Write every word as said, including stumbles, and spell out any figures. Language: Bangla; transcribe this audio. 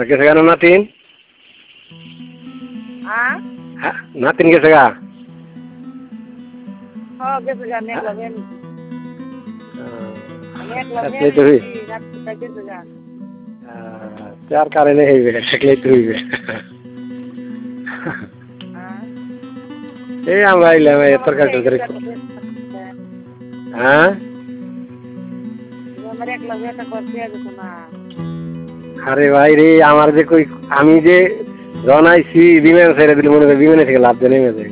গেছে কেন নাতিন? হ্যাঁ নাতিন গেছে গা? হ্যাঁ গেছে গা মেঘ লাগেন মেঘ লাগেন রাত্রিটা গেছে গা চার কারণে হইবে থাকলেই তো হইবে। এই আমরা আইলাম এই তরকারি টরকারি। হ্যাঁ আমার এক লাখ টাকা করতে আছে না। আরে ভাই রে আমার যে কই আমি যে জনাইছি বিমান ছেড়ে দিলে মনে করি বিমানে থেকে লাভ নেমে যায়।